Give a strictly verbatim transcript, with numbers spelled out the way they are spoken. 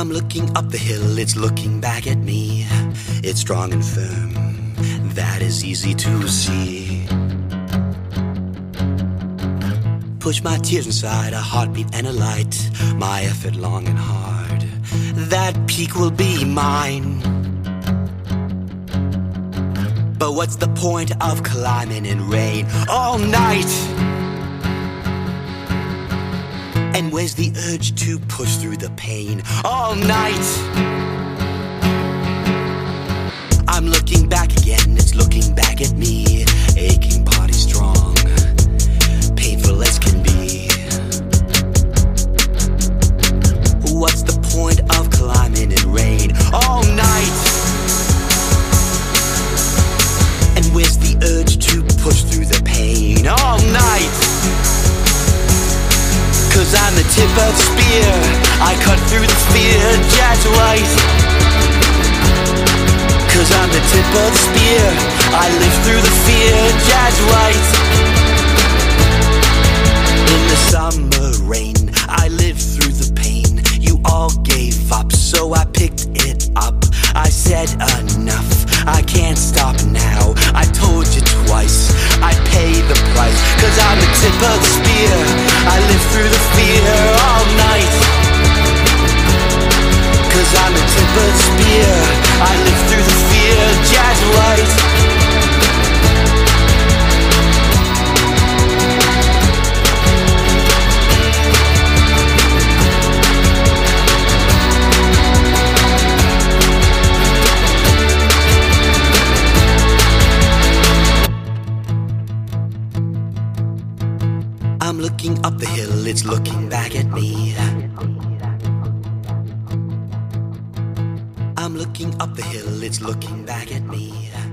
I'm looking up the hill, it's looking back at me. It's strong and firm, that is easy to see. Push my tears inside, a heartbeat and a light. My effort long and hard, that peak will be mine. But what's the point of climbing in rain all night? And where's the urge to push through the pain all night? I'm looking back again, it's looking back at me. Aching body strong, painful as can be. What's the point of climbing in rain all night? And where's the urge to push through the pain all night? Cause I'm the tip of the spear, I cut through the fear just right. Cause I'm the tip of the spear, I live through the fear just right. In the summer rain, I lived through the pain. You all gave up, so I picked it up. I said enough, I can't stop now. I told you twice, I pay the price. Cause I'm the tip of the spear, I live through the fear all night. Cause I'm the tip of the spear, I live through the fear just right. I'm looking up the hill, it's looking back at me. I'm looking up the hill, it's looking back at me.